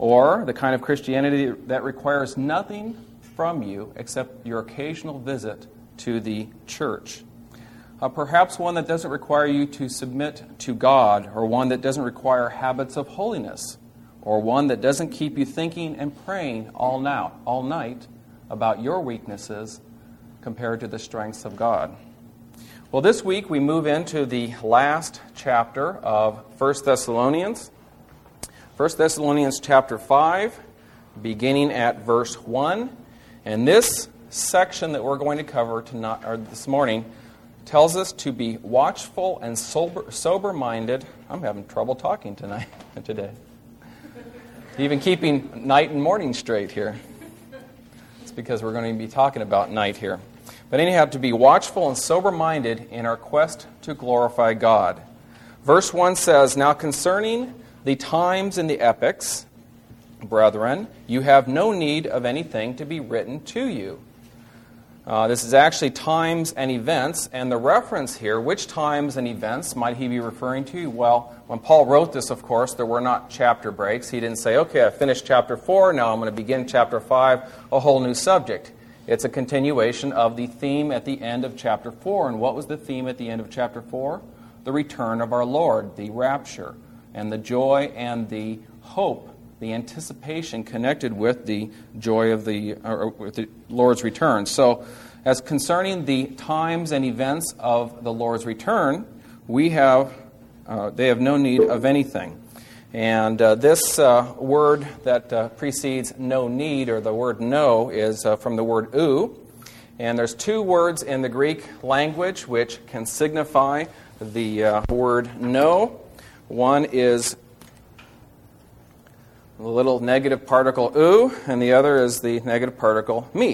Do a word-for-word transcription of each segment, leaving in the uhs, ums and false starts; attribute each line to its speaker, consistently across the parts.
Speaker 1: or the kind of Christianity that requires nothing from you except your occasional visit to the church. Uh, perhaps one that doesn't require you to submit to God, or one that doesn't require habits of holiness, or one that doesn't keep you thinking and praying all now, all night about your weaknesses compared to the strengths of God. Well, this week we move into the last chapter of First Thessalonians. First Thessalonians chapter five, beginning at verse one. And this section that we're going to cover tonight, or this morning tells us to be watchful and sober, sober-minded. I'm having trouble talking tonight, today. Even keeping night and morning straight here. It's because we're going to be talking about night here. But anyhow, to be watchful and sober-minded in our quest to glorify God. Verse one says, "Now concerning the times and the epochs, brethren, you have no need of anything to be written to you." Uh, this is actually times and events, and the reference here, which times and events might he be referring to? Well, when Paul wrote this, of course, there were not chapter breaks. He didn't say, okay, I finished chapter four, now I'm going to begin chapter five, a whole new subject. It's a continuation of the theme at the end of chapter four. And what was the theme at the end of chapter four? The return of our Lord, the rapture, and the joy and the hope, the anticipation connected with the joy of the, or with the Lord's return. So, as concerning the times and events of the Lord's return, we have, uh, they have no need of anything. And uh, this uh, word that uh, precedes no need, or the word no, is uh, from the word ou. And there's two words in the Greek language which can signify the uh, word no. One is the little negative particle ou, and the other is the negative particle me.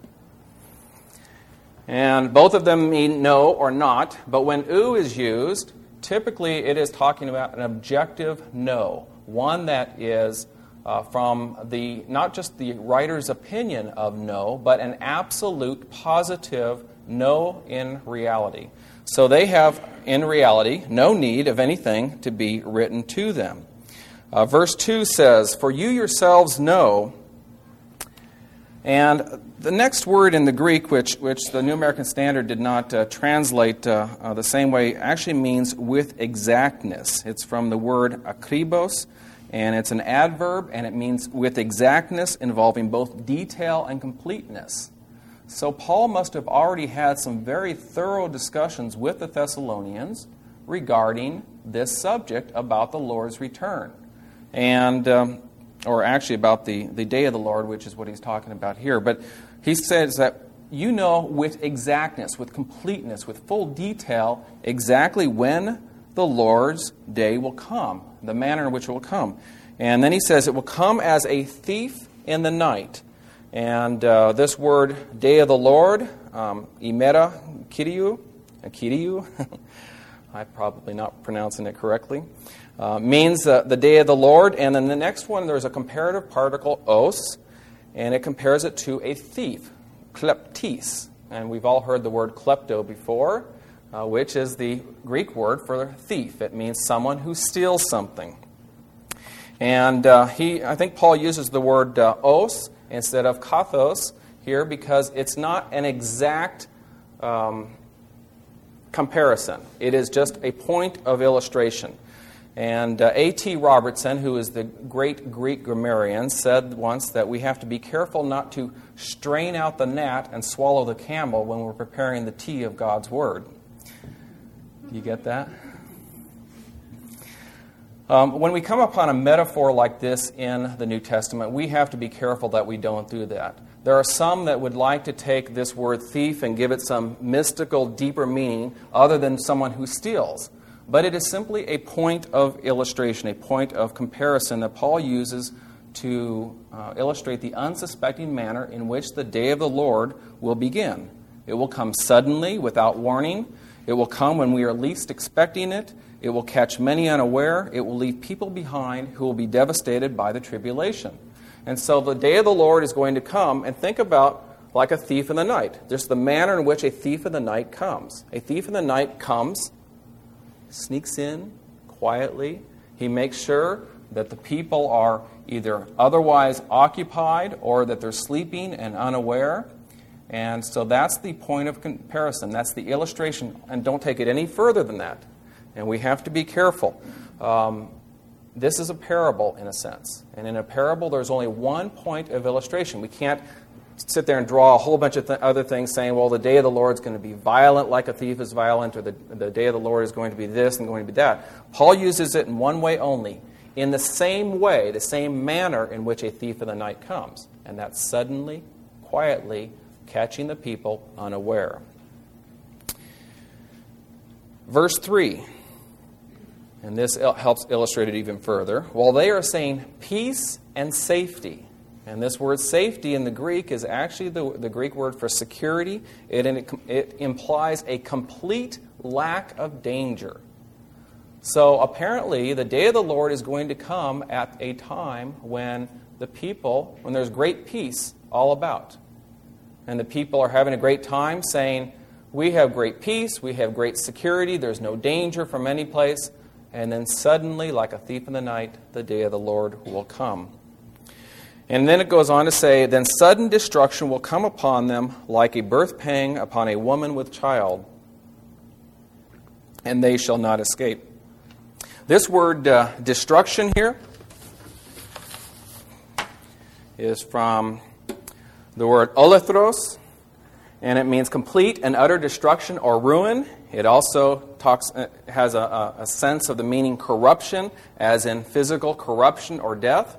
Speaker 1: And both of them mean no or not, but when ou is used, typically it is talking about an objective no, one that is uh, from the not just the writer's opinion of no, but an absolute positive no in reality. So they have, in reality, no need of anything to be written to them. Uh, verse two says, "For you yourselves know," and the next word in the Greek, which, which the New American Standard did not uh, translate uh, uh, the same way, actually means with exactness. It's from the word akribos, and it's an adverb, and it means with exactness, involving both detail and completeness. So Paul must have already had some very thorough discussions with the Thessalonians regarding this subject about the Lord's return. And, um, or actually about the, the day of the Lord, which is what he's talking about here. But he says that you know with exactness, with completeness, with full detail, exactly when the Lord's day will come, the manner in which it will come. And then he says it will come as a thief in the night. And uh, this word, day of the Lord, um, imera kiriou, kiriou, I'm probably not pronouncing it correctly, uh, means uh, the day of the Lord. And then the next one, there's a comparative particle, os, and it compares it to a thief, kleptis. And we've all heard the word klepto before, uh, which is the Greek word for thief. It means someone who steals something. And uh, he, I think Paul uses the word uh, os instead of kathos here because it's not an exact um, comparison. It is just a point of illustration. And uh, A T Robertson, who is the great Greek grammarian, said once that we have to be careful not to strain out the gnat and swallow the camel when we're preparing the tea of God's Word. Do you get that? Um, when we come upon a metaphor like this in the New Testament, we have to be careful that we don't do that. There are some that would like to take this word thief and give it some mystical, deeper meaning other than someone who steals. But it is simply a point of illustration, a point of comparison that Paul uses to uh, illustrate the unsuspecting manner in which the day of the Lord will begin. It will come suddenly, without warning. It will come when we are least expecting it. It will catch many unaware. It will leave people behind who will be devastated by the tribulation. And so the day of the Lord is going to come, and think about like a thief in the night. There's the manner in which a thief in the night comes. A thief in the night comes, sneaks in quietly. He makes sure that the people are either otherwise occupied or that they're sleeping and unaware. And so that's the point of comparison. That's the illustration. And don't take it any further than that. And we have to be careful. Um, this is a parable, in a sense. And in a parable, there's only one point of illustration. We can't sit there and draw a whole bunch of th- other things saying, well, the day of the Lord is going to be violent like a thief is violent, or the, the day of the Lord is going to be this and going to be that. Paul uses it in one way only, in the same way, the same manner in which a thief in the night comes. And that's suddenly, quietly catching the people unaware. Verse three, and this il- helps illustrate it even further. While they are saying peace and safety, and this word safety in the Greek is actually the, the Greek word for security. It, it implies a complete lack of danger. So apparently the day of the Lord is going to come at a time when the people, when there's great peace all about. And the people are having a great time saying, we have great peace, we have great security, there's no danger from any place. And then suddenly, like a thief in the night, the day of the Lord will come. And then it goes on to say, then sudden destruction will come upon them like a birth pang upon a woman with child, and they shall not escape. This word uh, destruction here is from the word olethros, and it means complete and utter destruction or ruin. It also talks uh, has a, a sense of the meaning corruption, as in physical corruption or death.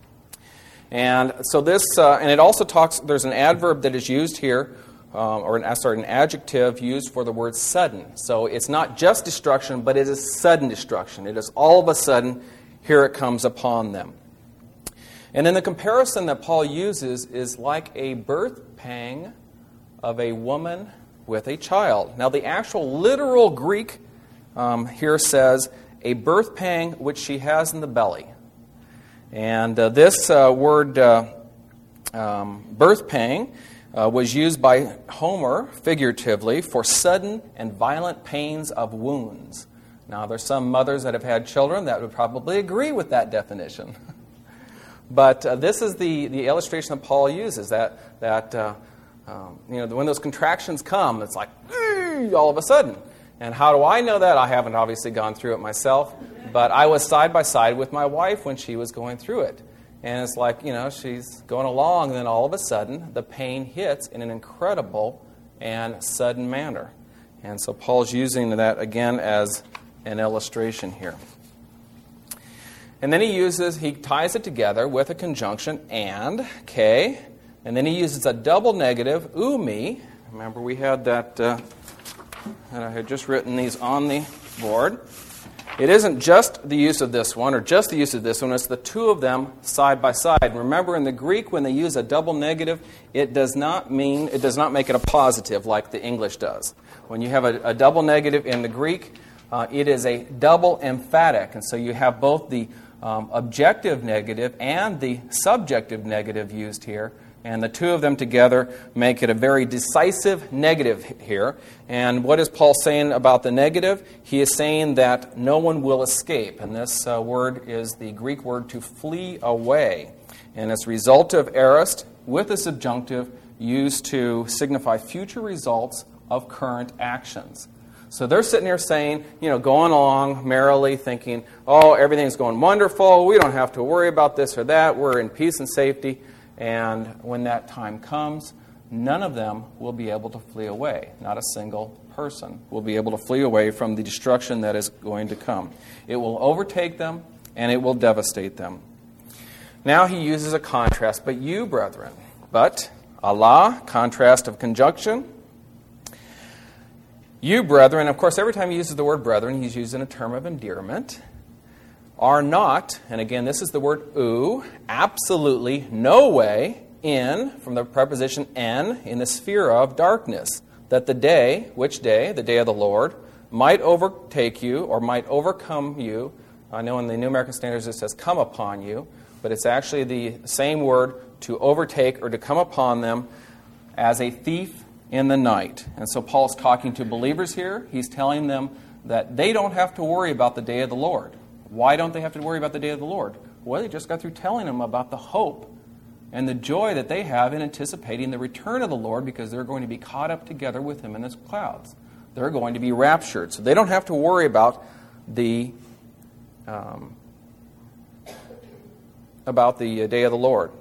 Speaker 1: And so this, uh, and it also talks, there's an adverb that is used here, um, or an, sorry, an adjective used for the word sudden. So it's not just destruction, but it is sudden destruction. It is all of a sudden, here it comes upon them. And then the comparison that Paul uses is like a birth pang of a woman with a child. Now the actual literal Greek um, here says, a birth pang which she has in the belly. And uh, this uh, word, uh, um, birth pang, uh, was used by Homer, figuratively, for sudden and violent pains of wounds. Now, there's some mothers that have had children that would probably agree with that definition. But uh, this is the, the illustration that Paul uses, that, that uh, um, you know, when those contractions come, it's like, all of a sudden. And how do I know that? I haven't obviously gone through it myself, but I was side by side with my wife when she was going through it. And it's like, you know, she's going along, and then all of a sudden, the pain hits in an incredible and sudden manner. And so Paul's using that again as an illustration here. And then he uses, he ties it together with a conjunction, and, okay, and then he uses a double negative, umi. Remember we had that... Uh, And I had just written these on the board. It isn't just the use of this one or just the use of this one. It's the two of them side by side. Remember, in the Greek, when they use a double negative, it does not mean, it does not make it a positive like the English does. When you have a, a double negative in the Greek, uh, it is a double emphatic. And so you have both the um, objective negative and the subjective negative used here. And the two of them together make it a very decisive negative here. And what is Paul saying about the negative? He is saying that no one will escape. And this uh, word is the Greek word to flee away. And it's resultive aorist with a subjunctive used to signify future results of current actions. So they're sitting here saying, you know, going along merrily thinking, oh, everything's going wonderful. We don't have to worry about this or that. We're in peace and safety. And when that time comes, none of them will be able to flee away. Not a single person will be able to flee away from the destruction that is going to come. It will overtake them, and it will devastate them. Now he uses a contrast. But you, brethren, but, Allah, contrast of conjunction. You, brethren, of course, every time he uses the word brethren, he's using a term of endearment. Are not, and again, this is the word u, absolutely no way in, from the preposition en, in the sphere of darkness, that the day, which day, the day of the Lord, might overtake you or might overcome you. I know in the New American Standards it says come upon you, but it's actually the same word, to overtake or to come upon them as a thief in the night. And so Paul's talking to believers here. He's telling them that they don't have to worry about the day of the Lord. Why don't they have to worry about the day of the Lord? Well, they just got through telling them about the hope and the joy that they have in anticipating the return of the Lord, because they're going to be caught up together with Him in the clouds. They're going to be raptured. So they don't have to worry about the um, about the day of the Lord.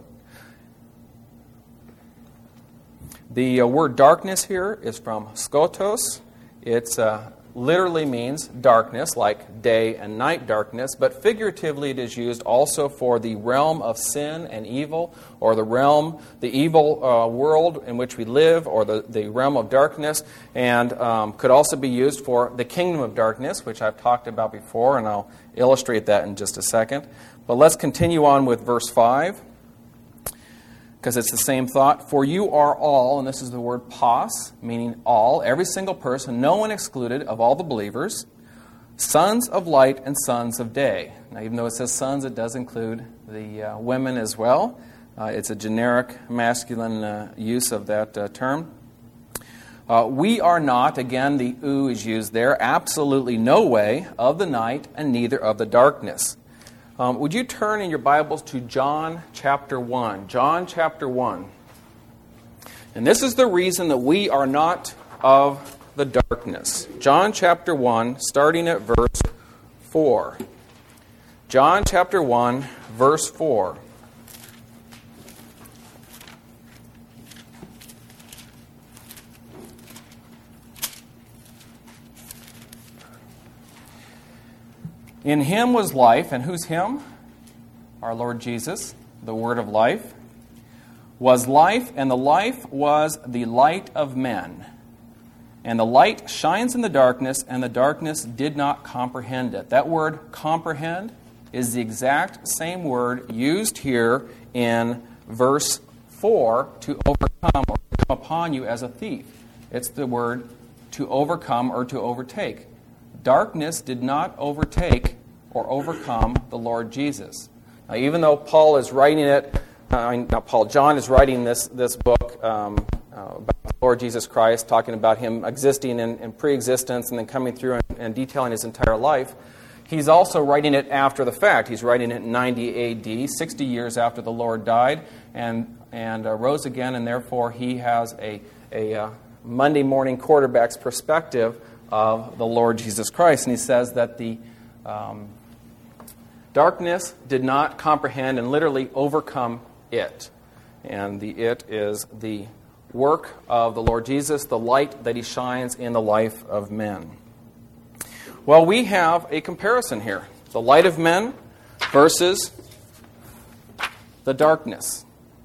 Speaker 1: The uh, word darkness here is from skotos. It uh, literally means darkness, like day and night darkness, but figuratively it is used also for the realm of sin and evil, or the realm, the evil uh, world in which we live, or the, the realm of darkness, and um, could also be used for the kingdom of darkness, which I've talked about before, and I'll illustrate that in just a second. But let's continue on with verse five, because it's the same thought. For you are all, and this is the word pas, meaning all, every single person, no one excluded, of all the believers, sons of light and sons of day. Now, even though it says sons, it does include the uh, women as well. Uh, it's a generic masculine uh, use of that uh, term. Uh, we are not, again, the u is used there, absolutely no way of the night and neither of the darkness. Um, would you turn in your Bibles to John chapter one? John chapter one. And this is the reason that we are not of the darkness. John chapter one, starting at verse four. John chapter one, verse four. In Him was life, and who's Him? Our Lord Jesus, the Word of life. Was life, and the life was the light of men. And the light shines in the darkness, and the darkness did not comprehend it. That word comprehend is the exact same word used here in verse four, to overcome or to come upon you as a thief. It's the word to overcome or to overtake. Darkness did not overtake or overcome the Lord Jesus. Now, even though Paul is writing it, uh, not Paul, John is writing this this book um, uh, about the Lord Jesus Christ, talking about Him existing in, in pre-existence and then coming through and, and detailing His entire life. He's also writing it after the fact. He's writing it in ninety A D, sixty years after the Lord died and and uh, rose again, and therefore he has a, a uh, Monday morning quarterback's perspective of the Lord Jesus Christ. And he says that the um, darkness did not comprehend and literally overcome it. And the it is the work of the Lord Jesus, the light that He shines in the life of men. Well, we have a comparison here. The light of men versus the darkness.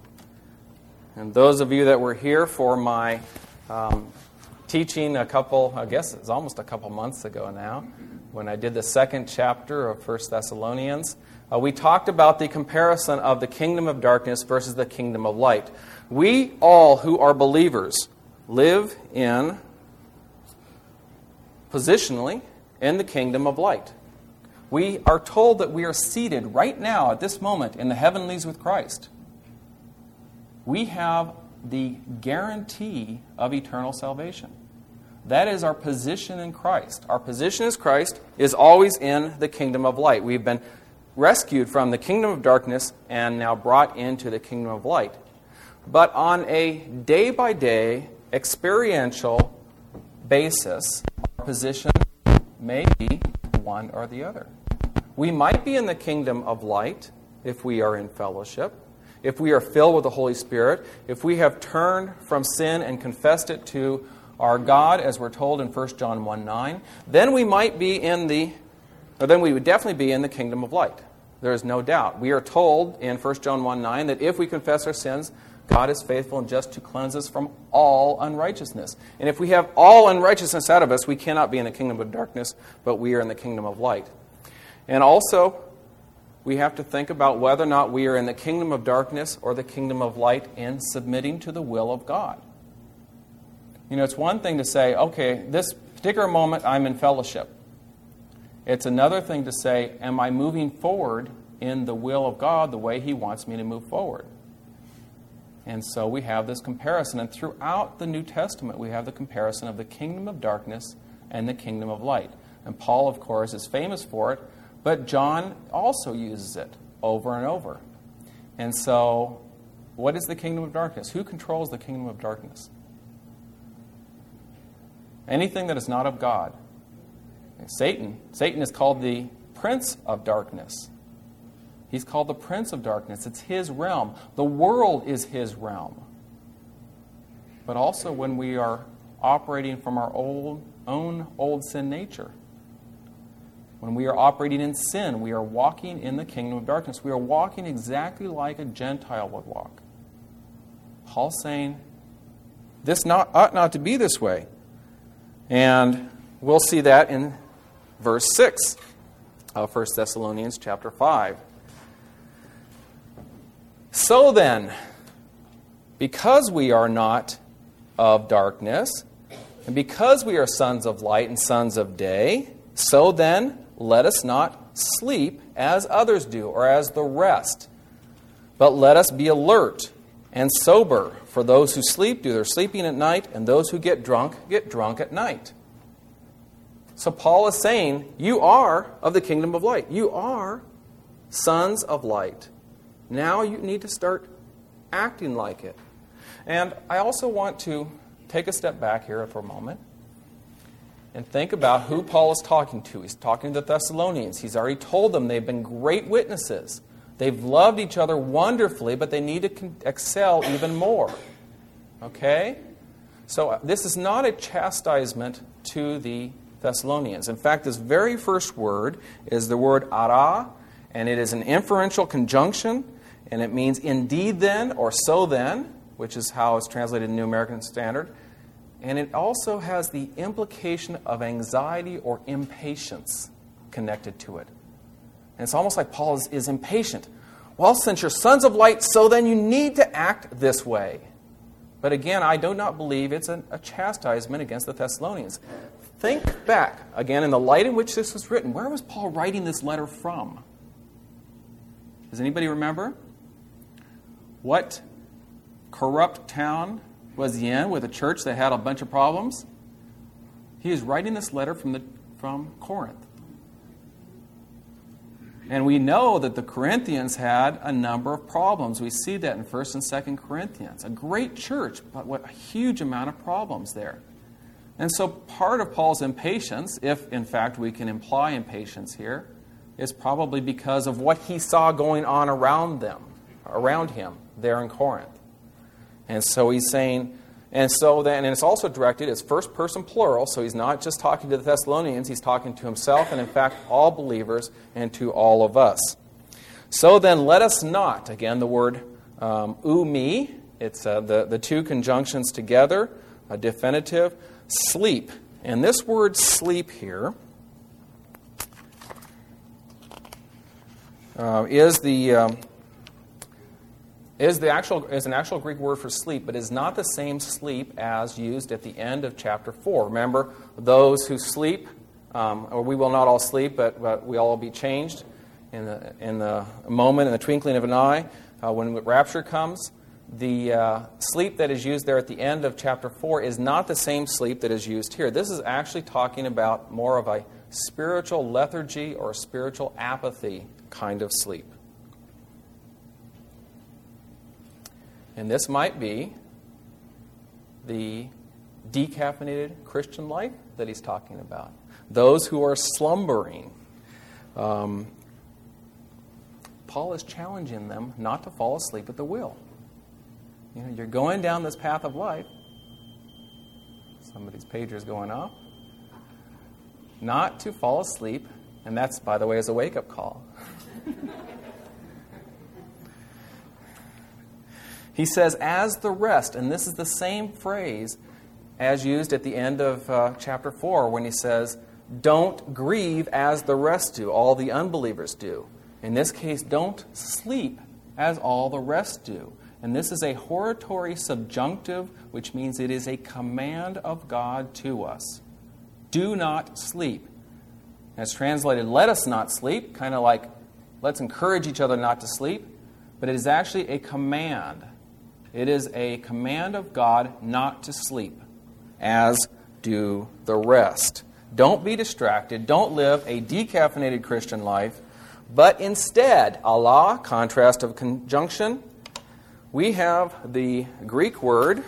Speaker 1: And those of you that were here for my um, teaching a couple, I guess it's almost a couple months ago now, when I did the second chapter of First Thessalonians, uh, we talked about the comparison of the kingdom of darkness versus the kingdom of light. We all who are believers live in, positionally, in the kingdom of light. We are told that we are seated right now at this moment in the heavenlies with Christ. We have the guarantee of eternal salvation. That is our position in Christ. Our position as Christ is always in the kingdom of light. We've been rescued from the kingdom of darkness and now brought into the kingdom of light. But on a day-by-day, experiential basis, our position may be one or the other. We might be in the kingdom of light if we are in fellowship, if we are filled with the Holy Spirit, if we have turned from sin and confessed it to our God, as we're told in First John one nine, then we might be in the, or then we would definitely be in the kingdom of light. There is no doubt. We are told in First John one nine that if we confess our sins, God is faithful and just to cleanse us from all unrighteousness. And if we have all unrighteousness out of us, we cannot be in the kingdom of darkness, but we are in the kingdom of light. And also, we have to think about whether or not we are in the kingdom of darkness or the kingdom of light in submitting to the will of God. You know, it's one thing to say, okay, this particular moment I'm in fellowship. It's another thing to say, am I moving forward in the will of God the way He wants me to move forward? And so we have this comparison. And throughout the New Testament, we have the comparison of the kingdom of darkness and the kingdom of light. And Paul, of course, is famous for it But John also uses it over and over. And so, what is the kingdom of darkness? Who controls the kingdom of darkness? Anything that is not of God. Satan. Satan is called the prince of darkness. He's called the prince of darkness. It's his realm. The world is his realm. But also when we are operating from our old, own old sin nature. When we are operating in sin, we are walking in the kingdom of darkness. We are walking exactly like a Gentile would walk. Paul's saying, this not, ought not to be this way. And we'll see that in verse six of First Thessalonians chapter five. So then, because we are not of darkness, and because we are sons of light and sons of day, so then let us not sleep as others do, or as the rest, but let us be alert and sober. For those who sleep do their sleeping at night, and those who get drunk get drunk at night. So Paul is saying, you are of the kingdom of light. You are sons of light. Now you need to start acting like it. And I also want to take a step back here for a moment and think about who Paul is talking to. He's talking to the Thessalonians. He's already told them they've been great witnesses. They've loved each other wonderfully, but they need to excel even more. Okay? So this is not a chastisement to the Thessalonians. In fact, this very first word is the word ara, and it is an inferential conjunction, and it means indeed then, or so then, which is how it's translated in New American Standard. And it also has the implication of anxiety or impatience connected to it. And it's almost like Paul is, is impatient. Well, since you're sons of light, so then you need to act this way. But again, I do not believe it's a, a chastisement against the Thessalonians. Think back, again, in the light in which this was written. Where was Paul writing this letter from? Does anybody remember? What corrupt town was he in with a church that had a bunch of problems? He is writing this letter from the from Corinth. And we know that the Corinthians had a number of problems. We see that in First and Second Corinthians. A great church, but what a huge amount of problems there. And so part of Paul's impatience, if in fact we can imply impatience here, is probably because of what he saw going on around them, around him there in Corinth. And so he's saying, and so then, and it's also directed, it's first person plural, so he's not just talking to the Thessalonians, he's talking to himself and in fact all believers and to all of us. So then let us not, again the word um, ou me, it's uh, the, the two conjunctions together, a definitive, sleep. And this word sleep here uh, is the... Um, Is the actual is an actual Greek word for sleep, but is not the same sleep as used at the end of chapter four. Remember, those who sleep, um, or we will not all sleep, but, but we all will be changed in the in the moment, in the twinkling of an eye, uh, when rapture comes. The uh, sleep that is used there at the end of chapter four is not the same sleep that is used here. This is actually talking about more of a spiritual lethargy or spiritual apathy kind of sleep. And this might be the decaffeinated Christian life that he's talking about. Those who are slumbering. Um, Paul is challenging them not to fall asleep at the wheel. You know, you're going down this path of life. Somebody's pager is going off. Not to fall asleep, and that's, by the way, is a wake-up call. He says, as the rest, and this is the same phrase as used at the end of uh, chapter four when he says, don't grieve as the rest do, all the unbelievers do. In this case, don't sleep as all the rest do. And this is a hortatory subjunctive, which means it is a command of God to us. Do not sleep. And it's translated, let us not sleep, kind of like, let's encourage each other not to sleep. But it is actually a command. It is a command of God not to sleep, as do the rest. Don't be distracted. Don't live a decaffeinated Christian life. But instead, Allah, contrast of conjunction, we have the Greek word,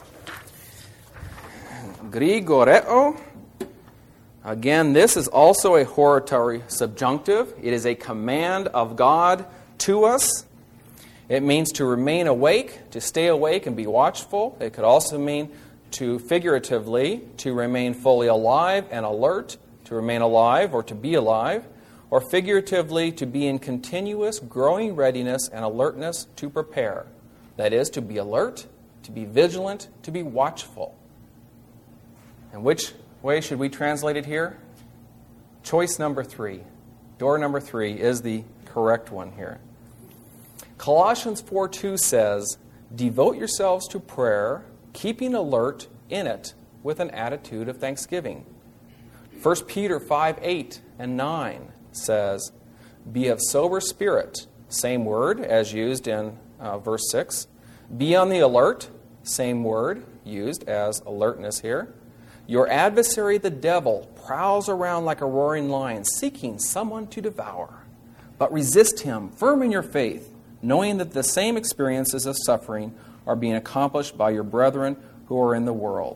Speaker 1: grigoreo. Again, this is also a hortatory subjunctive. It is a command of God to us. It means to remain awake, to stay awake and be watchful. It could also mean to figuratively, to remain fully alive and alert, to remain alive or to be alive, or figuratively, to be in continuous growing readiness and alertness to prepare. That is, to be alert, to be vigilant, to be watchful. And which way should we translate it here? Choice number three, door number three, is the correct one here. Colossians four two says, devote yourselves to prayer, keeping alert in it with an attitude of thanksgiving. First Peter five eight and nine says, be of sober spirit, same word as used in uh, verse six. Be on the alert, same word used as alertness here. Your adversary, the devil, prowls around like a roaring lion, seeking someone to devour. But resist him, firm in your faith, knowing that the same experiences of suffering are being accomplished by your brethren who are in the world.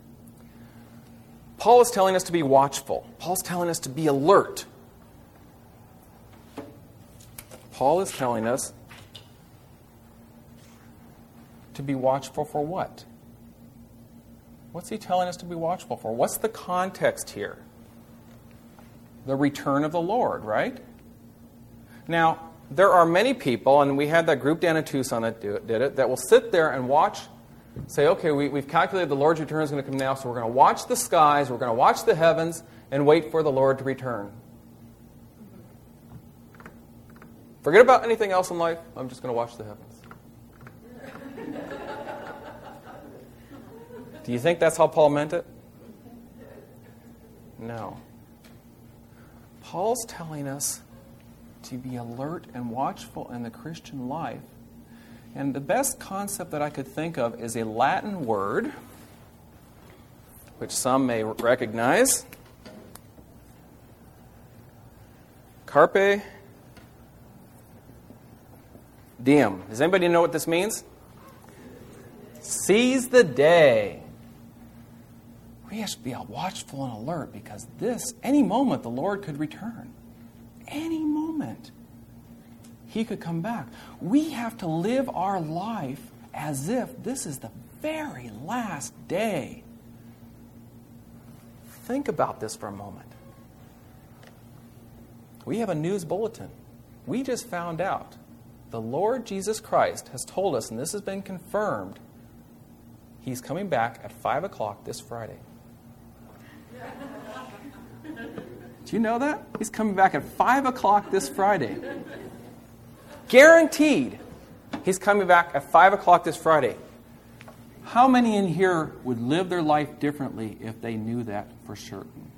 Speaker 1: Paul is telling us to be watchful. Paul's telling us to be alert. Paul is telling us to be watchful for what? What's he telling us to be watchful for? What's the context here? The return of the Lord, right? Now, there are many people, and we had that group down in Tucson that do it, did it, that will sit there and watch, say, okay, we, we've calculated the Lord's return is going to come now, so we're going to watch the skies, we're going to watch the heavens, and wait for the Lord to return. Forget about anything else in life, I'm just going to watch the heavens. Do you think that's how Paul meant it? No. Paul's telling us to be alert and watchful in the Christian life. And the best concept that I could think of is a Latin word, which some may recognize. Carpe diem. Does anybody know what this means? Seize the day. We have to be watchful and alert because this, any moment, the Lord could return. Any moment, He could come back. We have to live our life as if this is the very last day. Think about this for a moment. We have a news bulletin. We just found out the Lord Jesus Christ has told us, and this has been confirmed, He's coming back at five o'clock this Friday. Do you know that? He's coming back at five o'clock this Friday. Guaranteed. He's coming back at five o'clock this Friday. How many in here would live their life differently if they knew that for certain?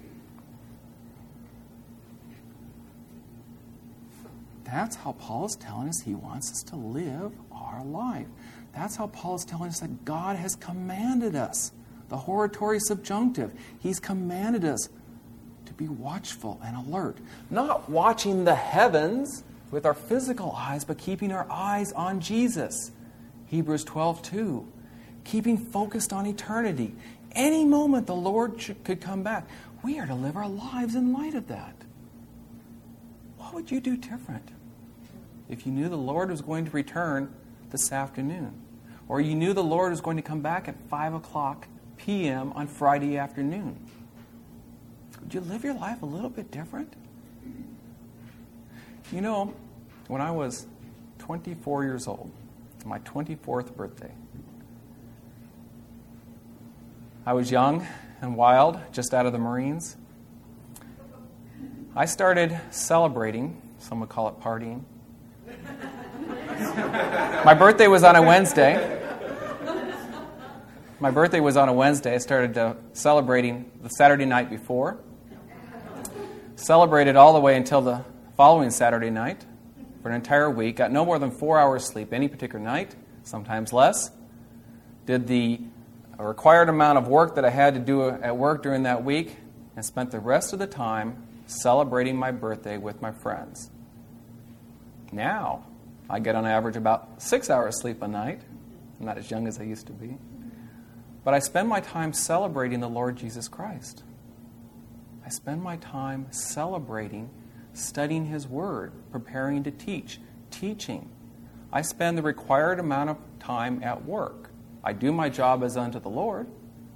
Speaker 1: That's how Paul is telling us he wants us to live our life. That's how Paul is telling us that God has commanded us. The hortatory subjunctive. He's commanded us to be watchful and alert. Not watching the heavens with our physical eyes, but keeping our eyes on Jesus. Hebrews twelve two. Keeping focused on eternity. Any moment the Lord should, could come back. We are to live our lives in light of that. What would you do different if you knew the Lord was going to return this afternoon? Or you knew the Lord was going to come back at five o'clock p.m. on Friday afternoon? Would you live your life a little bit different? You know, when I was twenty-four years old, my twenty-fourth birthday, I was young and wild, just out of the Marines. I started celebrating, some would call it partying. My birthday was on a Wednesday. My birthday was on a Wednesday. I started uh, celebrating the Saturday night before. Celebrated all the way until the following Saturday night for an entire week. Got no more than four hours sleep any particular night, sometimes less. Did the required amount of work that I had to do at work during that week. and spent the rest of the time celebrating my birthday with my friends. Now, I get on average about six hours sleep a night. I'm not as young as I used to be. But I spend my time celebrating the Lord Jesus Christ. I spend my time celebrating, studying His Word, preparing to teach, teaching. I spend the required amount of time at work. I do my job as unto the Lord,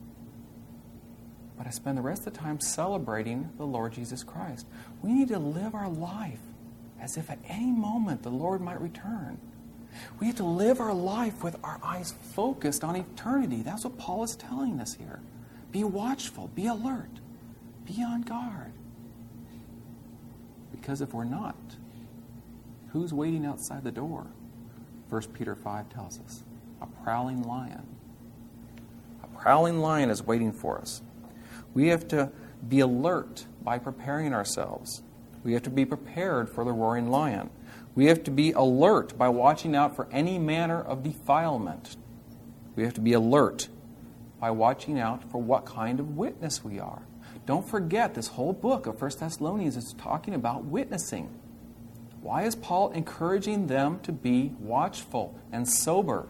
Speaker 1: but I spend the rest of the time celebrating the Lord Jesus Christ. We need to live our life as if at any moment the Lord might return. We have to live our life with our eyes focused on eternity. That's what Paul is telling us here. Be watchful, be alert, be on guard. Because if we're not, who's waiting outside the door? First Peter five tells us. A prowling lion. A prowling lion is waiting for us. We have to be alert by preparing ourselves. We have to be prepared for the roaring lion. We have to be alert by watching out for any manner of defilement. We have to be alert by watching out for what kind of witness we are. Don't forget, this whole book of First Thessalonians is talking about witnessing. Why is Paul encouraging them to be watchful and sober?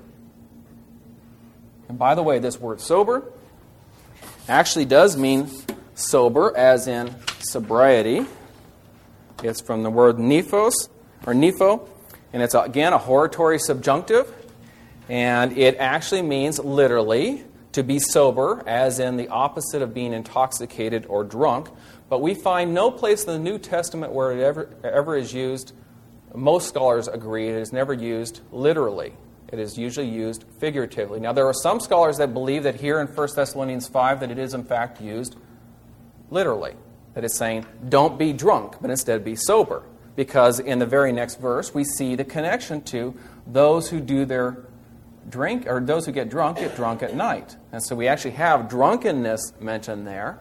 Speaker 1: And by the way, this word sober actually does mean sober, as in sobriety. It's from the word nephos, or nepho, and it's, again, a hortatory subjunctive. And it actually means, literally, to be sober, as in the opposite of being intoxicated or drunk. But we find no place in the New Testament where it ever, ever is used. Most scholars agree it is never used literally. It is usually used figuratively. Now, there are some scholars that believe that here in First Thessalonians five that it is in fact used literally. That it's saying, don't be drunk, but instead be sober. Because in the very next verse, we see the connection to those who do their drink, or those who get drunk, get drunk at night. And so we actually have drunkenness mentioned there.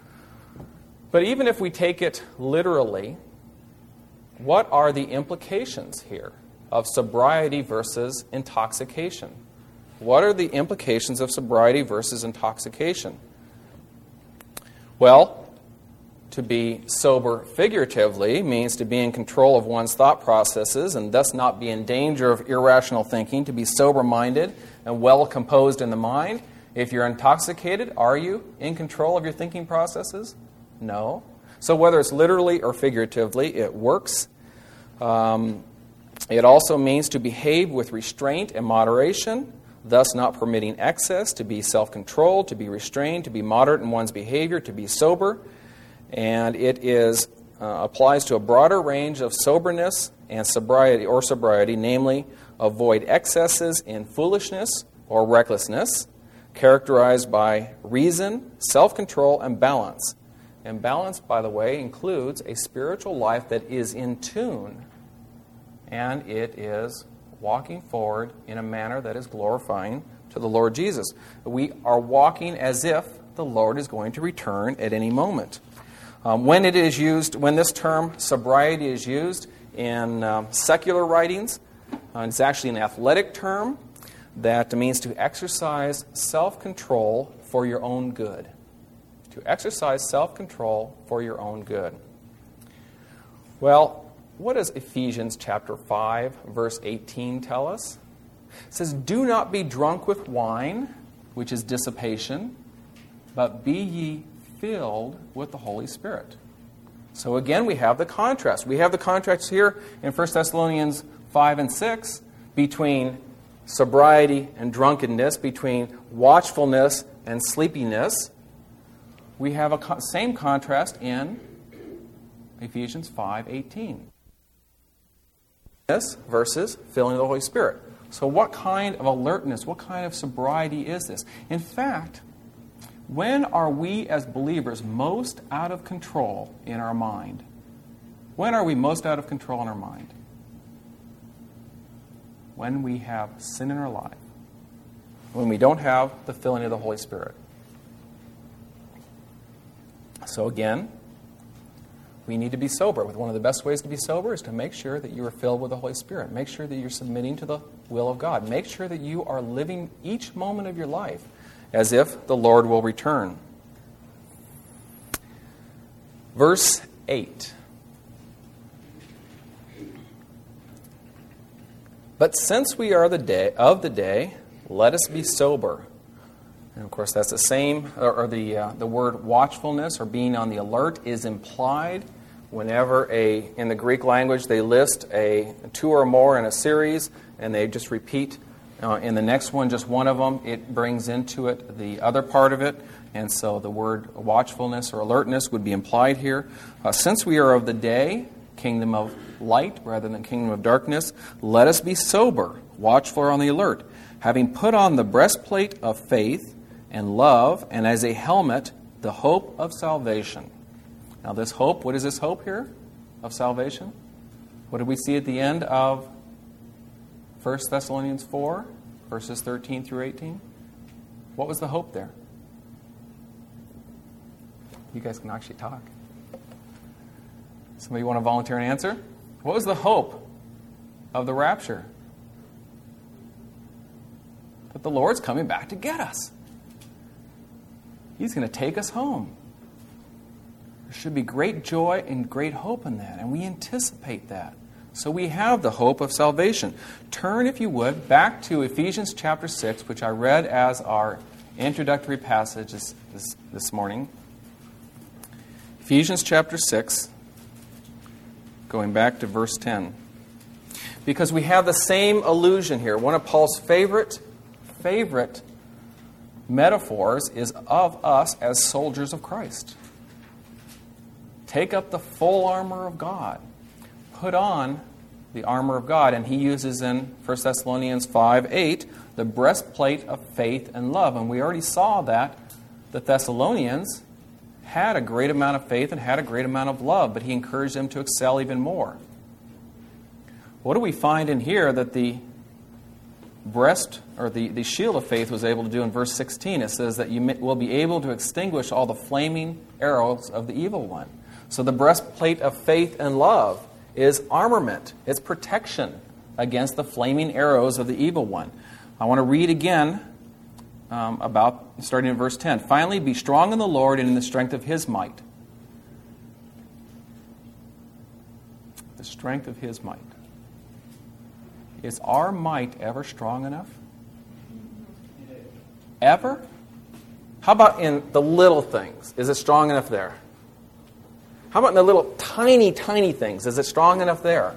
Speaker 1: But even if we take it literally, what are the implications here of sobriety versus intoxication? What are the implications of sobriety versus intoxication? Well, to be sober figuratively means to be in control of one's thought processes and thus not be in danger of irrational thinking, to be sober-minded and well-composed in the mind. If you're intoxicated, are you in control of your thinking processes? No. So whether it's literally or figuratively, it works. Um, it also means to behave with restraint and moderation, thus not permitting excess, to be self-controlled, to be restrained, to be moderate in one's behavior, to be sober. And it is uh, applies to a broader range of soberness and sobriety, or sobriety, namely, avoid excesses in foolishness or recklessness, characterized by reason, self-control, and balance. And balance, by the way, includes a spiritual life that is in tune, and it is walking forward in a manner that is glorifying to the Lord Jesus. We are walking as if the Lord is going to return at any moment. Um, when it is used, when this term sobriety is used in um, secular writings, uh, it's actually an athletic term that means to exercise self-control for your own good. To exercise self-control for your own good. Well, what does Ephesians chapter five, verse eighteen tell us? It says, "Do not be drunk with wine, which is dissipation, but be ye filled with the Holy Spirit." So again, we have the contrast. We have the contrast here in First Thessalonians five and six between sobriety and drunkenness, between watchfulness and sleepiness. We have a co- same contrast in Ephesians five eighteen. This versus filling the Holy Spirit. So what kind of alertness, what kind of sobriety is this? In fact, when are we as believers most out of control in our mind? When are we most out of control in our mind? When we have sin in our life. When we don't have the filling of the Holy Spirit. So again, we need to be sober. One of the best ways to be sober is to make sure that you are filled with the Holy Spirit. Make sure that you're submitting to the will of God. Make sure that you are living each moment of your life as if the Lord will return. Verse eight. But since we are the day of the day, let us be sober. And of course, that's the same, or, or the uh, the word watchfulness or being on the alert is implied whenever a in the Greek language they list a two or more in a series, and they just repeat uh, in the next one just one of them. It brings into it the other part of it, and so the word watchfulness or alertness would be implied here. Uh, since we are of the day, kingdom of light rather than kingdom of darkness, let us be sober, watchful or on the alert, having put on the breastplate of faith and love, and as a helmet, the hope of salvation. Now this hope, what is this hope here of salvation? What did we see at the end of First Thessalonians four, verses thirteen through eighteen? What was the hope there? You guys can actually talk. Somebody want to volunteer an answer? What was the hope of the rapture? That the Lord's coming back to get us. He's going to take us home. There should be great joy and great hope in that, and we anticipate that. So we have the hope of salvation. Turn, if you would, back to Ephesians chapter six, which I read as our introductory passage this, this, this morning. Ephesians chapter six, going back to verse ten. Because we have the same allusion here. One of Paul's favorite, favorite metaphors is of us as soldiers of Christ. Take up the full armor of God. Put on the armor of God. And he uses in First Thessalonians five eight the breastplate of faith and love. And we already saw that the Thessalonians had a great amount of faith and had a great amount of love, but he encouraged them to excel even more. What do we find in here that the breast or the, the shield of faith was able to do in verse sixteen? It says that you will be able to extinguish all the flaming arrows of the evil one. So the breastplate of faith and love is armament. It's protection against the flaming arrows of the evil one. I want to read again um, about, starting in verse ten. Finally, be strong in the Lord and in the strength of His might. The strength of His might. Is our might ever strong enough? Ever? How about in the little things? Is it strong enough there? How about in the little tiny, tiny things? Is it strong enough there?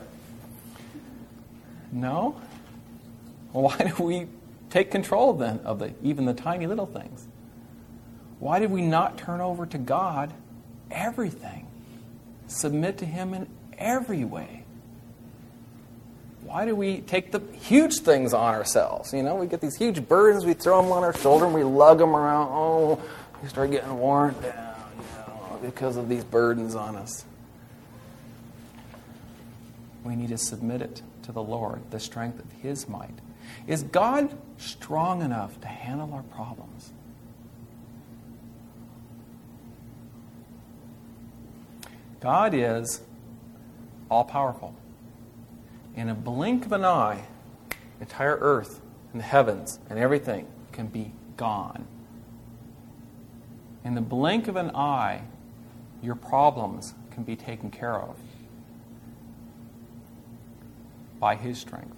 Speaker 1: No? Well, why do we take control then of the even the tiny little things? Why did we not turn over to God everything? Submit to Him in every way? Why do we take the huge things on ourselves? You know, we get these huge burdens, we throw them on our shoulder, and we lug them around. Oh, we start getting worn down, you know, because of these burdens on us. We need to submit it to the Lord, the strength of His might. Is God strong enough to handle our problems? God is all-powerful. In a blink of an eye, the entire earth and the heavens and everything can be gone. In the blink of an eye, your problems can be taken care of by His strength.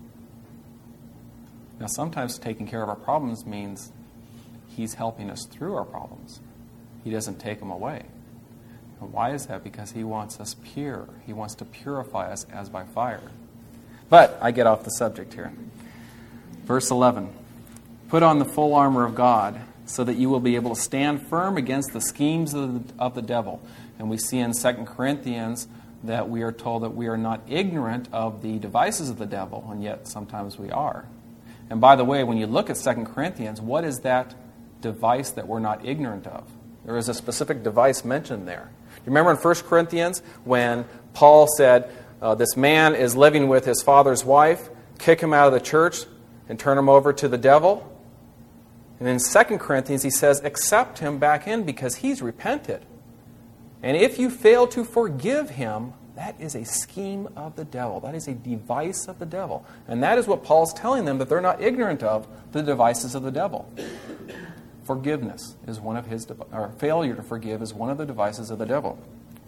Speaker 1: Now, sometimes taking care of our problems means He's helping us through our problems. He doesn't take them away. And why is that? Because He wants us pure. He wants to purify us as by fire. But I get off the subject here. Verse eleven. Put on the full armor of God so that you will be able to stand firm against the schemes of the, of the devil. And we see in Second Corinthians that we are told that we are not ignorant of the devices of the devil, and yet sometimes we are. And by the way, when you look at Second Corinthians, what is that device that we're not ignorant of? There is a specific device mentioned there. You remember in First Corinthians when Paul said, uh, this man is living with his father's wife, kick him out of the church and turn him over to the devil? And in Second Corinthians he says, accept him back in because he's repented. And if you fail to forgive him, that is a scheme of the devil. That is a device of the devil. And that is what Paul's telling them, that they're not ignorant of the devices of the devil. Forgiveness is one of his, or failure to forgive is one of the devices of the devil.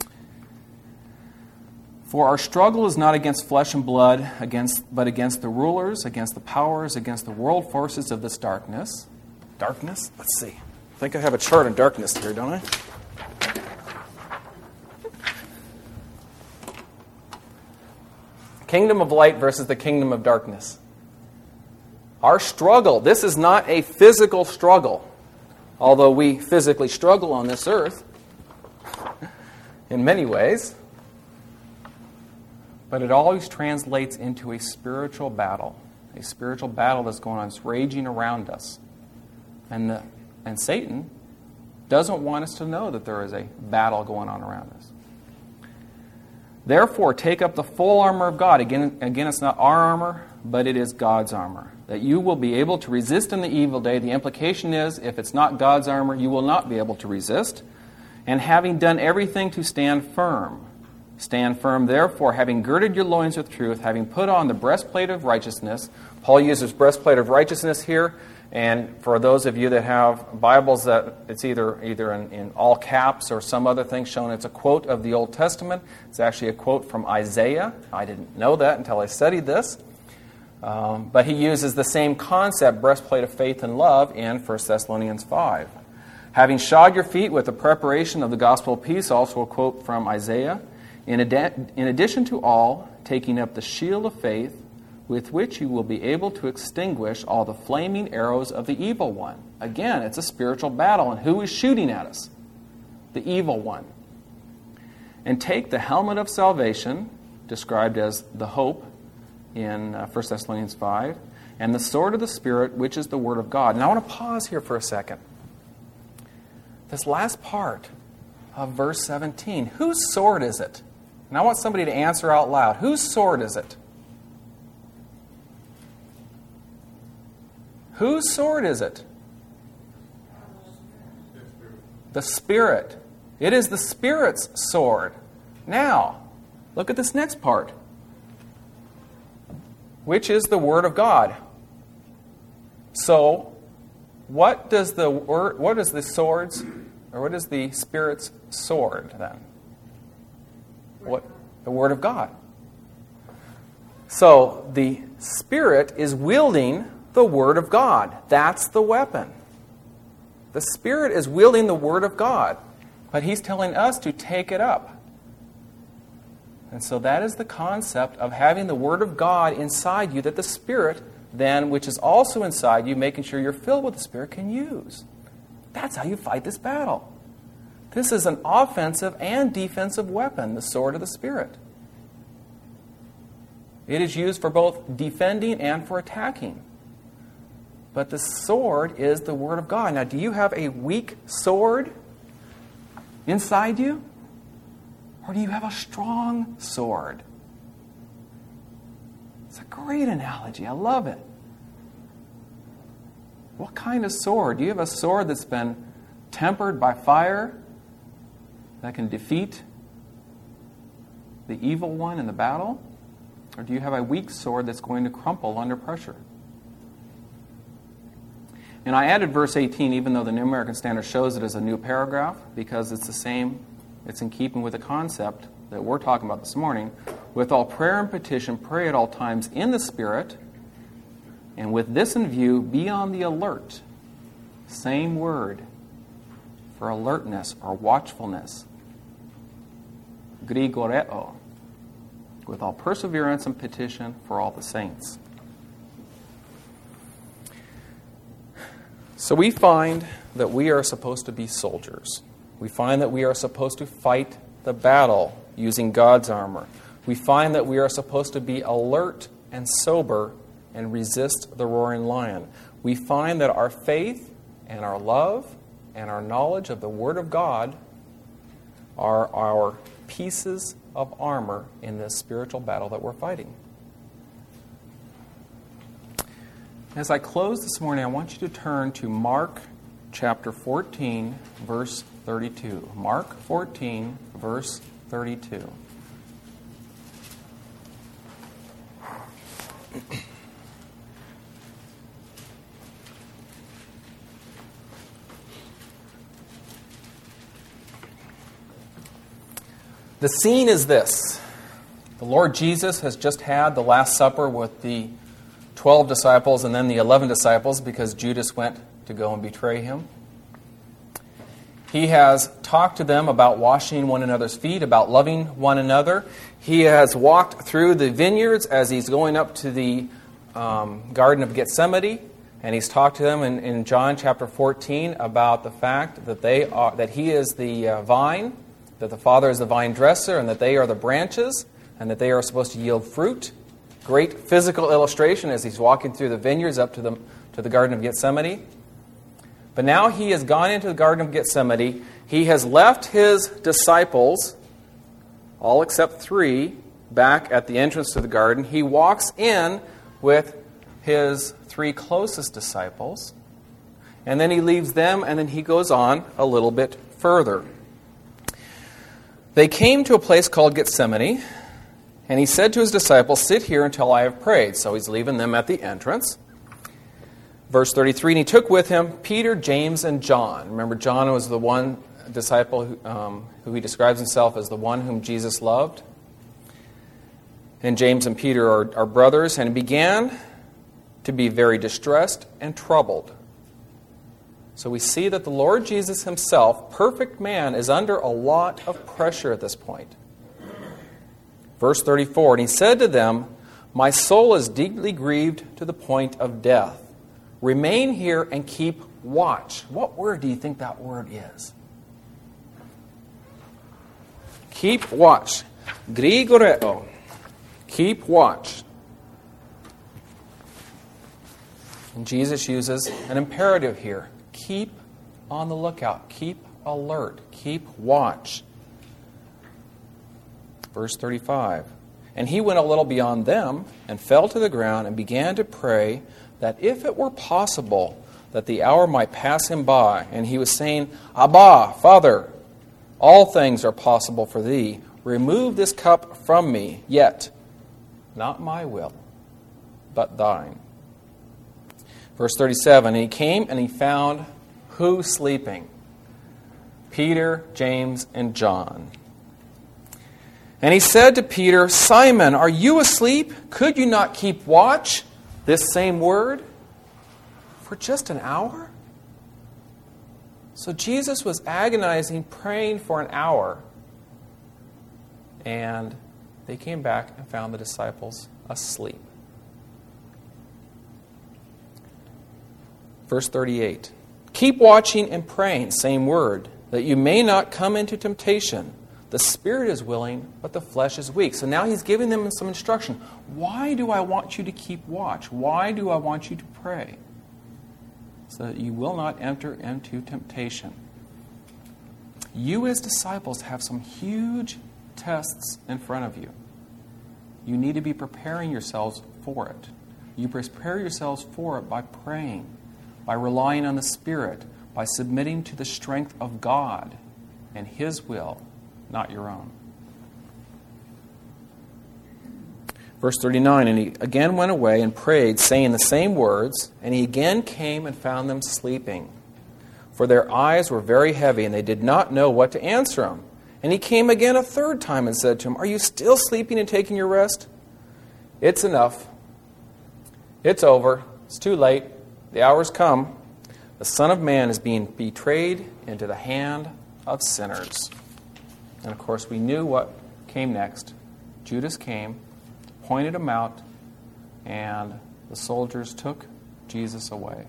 Speaker 1: For our struggle is not against flesh and blood, against, but against the rulers, against the powers, against the world forces of this darkness. Darkness? Let's see. I think I have a chart on darkness here, don't I? Kingdom of light versus the kingdom of darkness. Our struggle, this is not a physical struggle, although we physically struggle on this earth in many ways. But it always translates into a spiritual battle, a spiritual battle that's going on, it's raging around us. And, the, and Satan doesn't want us to know that there is a battle going on around us. Therefore, take up the full armor of God. Again, again, it's not our armor, but it is God's armor, that you will be able to resist in the evil day. The implication is, if it's not God's armor, you will not be able to resist. And having done everything to stand firm. Stand firm, therefore, having girded your loins with truth, having put on the breastplate of righteousness. Paul uses breastplate of righteousness here. And for those of you that have Bibles that it's either either in, in all caps or some other thing shown, it's a quote of the Old Testament. It's actually a quote from Isaiah. I didn't know that until I studied this. Um, but he uses the same concept, breastplate of faith and love, in First Thessalonians five. Having shod your feet with the preparation of the gospel of peace, also a quote from Isaiah. In, ad- in addition to all, taking up the shield of faith, with which you will be able to extinguish all the flaming arrows of the evil one. Again, it's a spiritual battle, and who is shooting at us? The evil one. And take the helmet of salvation, described as the hope in uh, First Thessalonians five, and the sword of the Spirit, which is the Word of God. Now I want to pause here for a second. This last part of verse seventeen, whose sword is it? And I want somebody to answer out loud. Whose sword is it? Whose sword is it? The Spirit. It is the Spirit's sword. Now, look at this next part. Which is the Word of God. So, what does the word, what is the sword's, or what is the Spirit's sword then? What? The Word of God. So, the Spirit is wielding the Word of God. That's the weapon. The Spirit is wielding the Word of God, but He's telling us to take it up. And so that is the concept of having the Word of God inside you that the Spirit then, which is also inside you, making sure you're filled with the Spirit, can use. That's how you fight this battle. This is an offensive and defensive weapon, the sword of the Spirit. It is used for both defending and for attacking. But the sword is the Word of God. Now, do you have a weak sword inside you? Or do you have a strong sword? It's a great analogy. I love it. What kind of sword? Do you have a sword that's been tempered by fire that can defeat the evil one in the battle? Or do you have a weak sword that's going to crumple under pressure? And I added verse eighteen, even though the New American Standard shows it as a new paragraph, because it's the same, it's in keeping with the concept that we're talking about this morning. With all prayer and petition, pray at all times in the Spirit, and with this in view, be on the alert. Same word for alertness or watchfulness. Grigoreo. With all perseverance and petition for all the saints. So we find that we are supposed to be soldiers. We find that we are supposed to fight the battle using God's armor. We find that we are supposed to be alert and sober and resist the roaring lion. We find that our faith and our love and our knowledge of the Word of God are our pieces of armor in this spiritual battle that we're fighting. As I close this morning, I want you to turn to Mark chapter fourteen, verse thirty-two. Mark fourteen, verse thirty-two. The scene is this. The Lord Jesus has just had the Last Supper with the twelve disciples and then the eleven disciples because Judas went to go and betray him. He has talked to them about washing one another's feet, about loving one another. He has walked through the vineyards as he's going up to the um, Garden of Gethsemane, and he's talked to them in, in John chapter fourteen about the fact that they are that he is the uh, vine, that the Father is the vine dresser, and that they are the branches, and that they are supposed to yield fruit. Great physical illustration as he's walking through the vineyards up to the, to the Garden of Gethsemane. But now he has gone into the Garden of Gethsemane. He has left his disciples, all except three, back at the entrance to the garden. He walks in with his three closest disciples, and then he leaves them, and then he goes on a little bit further. They came to a place called Gethsemane, and he said to his disciples, "Sit here until I have prayed." So he's leaving them at the entrance. Verse thirty-three, and he took with him Peter, James, and John. Remember, John was the one disciple who, um, who he describes himself as the one whom Jesus loved. And James and Peter are, are brothers, and he began to be very distressed and troubled. So we see that the Lord Jesus himself, perfect man, is under a lot of pressure at this point. Verse thirty-four, and he said to them, "My soul is deeply grieved to the point of death. Remain here and keep watch." What word do you think that word is? Keep watch. Grigoreo. Keep watch. And Jesus uses an imperative here. Keep on the lookout. Keep alert. Keep watch. Verse thirty-five. And he went a little beyond them and fell to the ground and began to pray that if it were possible that the hour might pass him by. And he was saying, "Abba, Father, all things are possible for thee. Remove this cup from me, yet not my will, but thine." Verse thirty-seven, and he came and he found who sleeping? Peter, James, and John. And he said to Peter, "Simon, are you asleep? Could you not keep watch?" This same word, for just an hour? So Jesus was agonizing, praying for an hour. And they came back and found the disciples asleep. Verse thirty-eight. Keep watching and praying, same word, that you may not come into temptation. The spirit is willing, but the flesh is weak. So now he's giving them some instruction. Why do I want you to keep watch? Why do I want you to pray? So that you will not enter into temptation. You as disciples have some huge tests in front of you. You need to be preparing yourselves for it. You prepare yourselves for it by praying, by relying on the Spirit, by submitting to the strength of God and His will, not your own. Verse thirty-nine, and he again went away and prayed, saying the same words, and he again came and found them sleeping. For their eyes were very heavy, and they did not know what to answer him. And he came again a third time and said to him, "Are you still sleeping and taking your rest? It's enough. It's over. It's too late. The hour's come. The Son of Man is being betrayed into the hand of sinners." And of course, we knew what came next. Judas came, pointed him out, and the soldiers took Jesus away.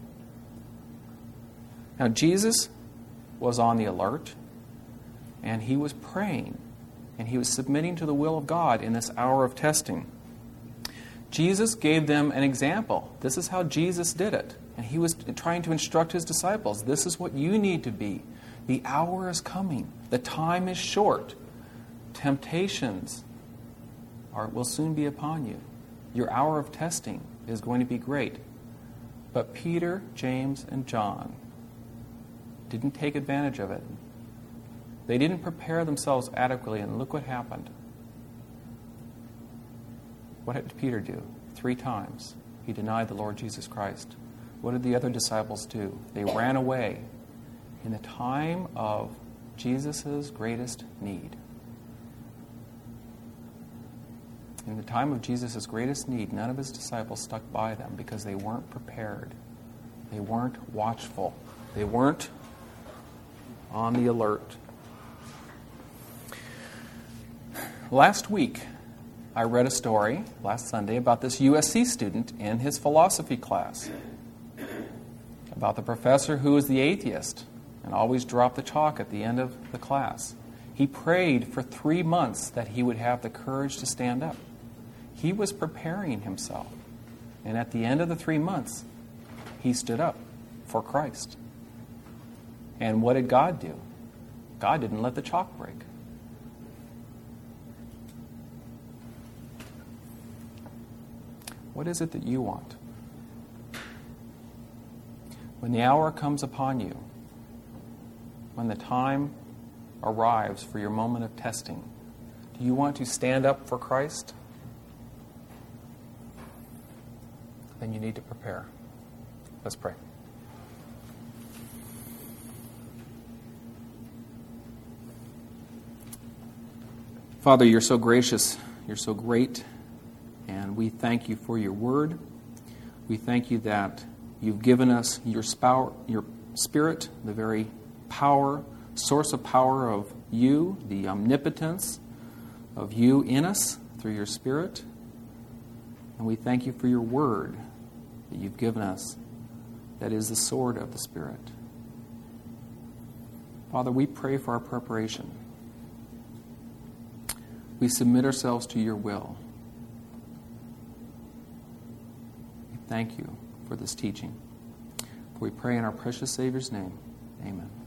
Speaker 1: Now, Jesus was on the alert, and he was praying, and he was submitting to the will of God in this hour of testing. Jesus gave them an example. This is how Jesus did it. And he was trying to instruct his disciples. This is what you need to be. The hour is coming. The time is short. Temptations are, will soon be upon you. Your hour of testing is going to be great. But Peter, James, and John didn't take advantage of it. They didn't prepare themselves adequately, and look what happened. What did Peter do? Three times he denied the Lord Jesus Christ. What did the other disciples do? They ran away in the time of Jesus' greatest need. In the time of Jesus' greatest need, none of his disciples stuck by them because they weren't prepared. They weren't watchful. They weren't on the alert. Last week, I read a story, last Sunday, about this U S C student in his philosophy class. About the professor who was the atheist and always dropped the chalk at the end of the class. He prayed for three months that he would have the courage to stand up. He was preparing himself. And at the end of the three months, he stood up for Christ. And what did God do? God didn't let the chalk break. What is it that you want? When the hour comes upon you, when the time arrives for your moment of testing, do you want to stand up for Christ? Then you need to prepare. Let's pray. Father, you're so gracious, you're so great, and we thank you for your word. We thank you that you've given us your spow- your Spirit, the very power, source of power of you, the omnipotence of you in us through your Spirit. And we thank you for your word that you've given us, that is the sword of the Spirit. Father, we pray for our preparation. We submit ourselves to your will. We thank you for this teaching. For we pray in our precious Savior's name. Amen.